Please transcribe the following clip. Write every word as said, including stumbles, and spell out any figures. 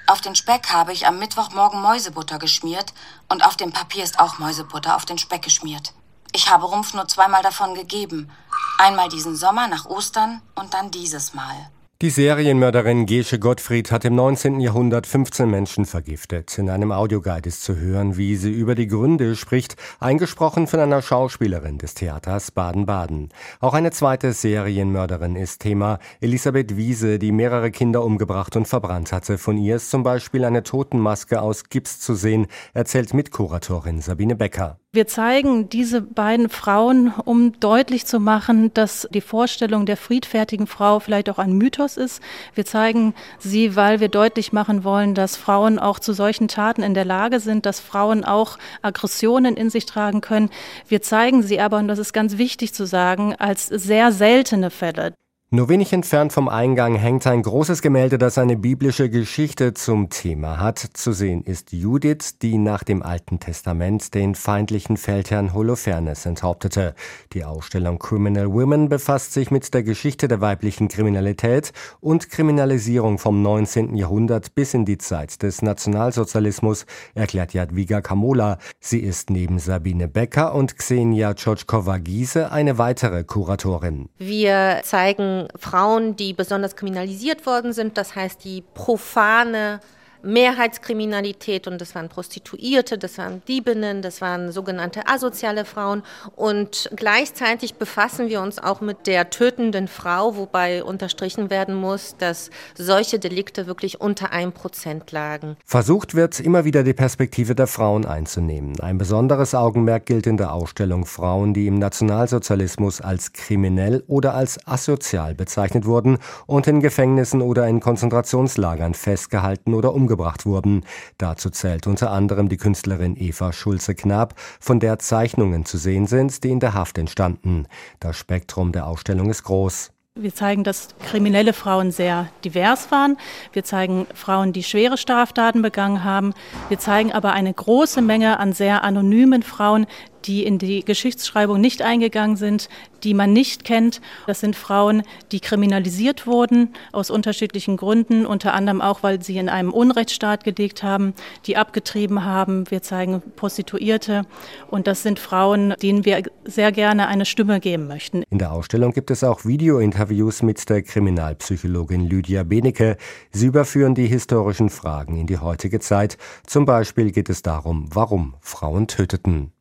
Auf den Speck habe ich am Mittwochmorgen Mäusebutter geschmiert und auf dem Papier ist auch Mäusebutter auf den Speck geschmiert. Ich habe Rumpf nur zweimal davon gegeben. Einmal diesen Sommer nach Ostern und dann dieses Mal. Die Serienmörderin Gesche Gottfried hat im neunzehnten Jahrhundert fünfzehn Menschen vergiftet. In einem Audioguide ist zu hören, wie sie über die Gründe spricht, eingesprochen von einer Schauspielerin des Theaters Baden-Baden. Auch eine zweite Serienmörderin ist Thema, Elisabeth Wiese, die mehrere Kinder umgebracht und verbrannt hatte. Von ihr ist zum Beispiel eine Totenmaske aus Gips zu sehen, erzählt Mitkuratorin Sabine Becker. Wir zeigen diese beiden Frauen, um deutlich zu machen, dass die Vorstellung der friedfertigen Frau vielleicht auch ein Mythos ist. Wir zeigen sie, weil wir deutlich machen wollen, dass Frauen auch zu solchen Taten in der Lage sind, dass Frauen auch Aggressionen in sich tragen können. Wir zeigen sie aber, und das ist ganz wichtig zu sagen, als sehr seltene Fälle. Nur wenig entfernt vom Eingang hängt ein großes Gemälde, das eine biblische Geschichte zum Thema hat. Zu sehen ist Judith, die nach dem Alten Testament den feindlichen Feldherrn Holofernes enthauptete. Die Ausstellung Criminal Women befasst sich mit der Geschichte der weiblichen Kriminalität und Kriminalisierung vom neunzehnten Jahrhundert bis in die Zeit des Nationalsozialismus, erklärt Jadwiga Kamola. Sie ist neben Sabine Becker und Xenia Tschotschkova-Giese eine weitere Kuratorin. Wir zeigen Frauen, die besonders kriminalisiert worden sind, das heißt die profane Mehrheitskriminalität, und das waren Prostituierte, das waren Diebinnen, das waren sogenannte asoziale Frauen, und gleichzeitig befassen wir uns auch mit der tötenden Frau, wobei unterstrichen werden muss, dass solche Delikte wirklich unter ein Prozent lagen. Versucht wird, immer wieder die Perspektive der Frauen einzunehmen. Ein besonderes Augenmerk gilt in der Ausstellung Frauen, die im Nationalsozialismus als kriminell oder als asozial bezeichnet wurden und in Gefängnissen oder in Konzentrationslagern festgehalten oder umgebracht gebracht wurden. Dazu zählt unter anderem die Künstlerin Eva Schulze-Knap, von der Zeichnungen zu sehen sind, die in der Haft entstanden. Das Spektrum der Ausstellung ist groß. Wir zeigen, dass kriminelle Frauen sehr divers waren. Wir zeigen Frauen, die schwere Straftaten begangen haben. Wir zeigen aber eine große Menge an sehr anonymen Frauen, die in die Geschichtsschreibung nicht eingegangen sind, die man nicht kennt. Das sind Frauen, die kriminalisiert wurden aus unterschiedlichen Gründen, unter anderem auch, weil sie in einem Unrechtsstaat gelebt haben, die abgetrieben haben. Wir zeigen Prostituierte, und das sind Frauen, denen wir sehr gerne eine Stimme geben möchten. In der Ausstellung gibt es auch Videointerviews mit der Kriminalpsychologin Lydia Benecke. Sie überführen die historischen Fragen in die heutige Zeit. Zum Beispiel geht es darum, warum Frauen töteten.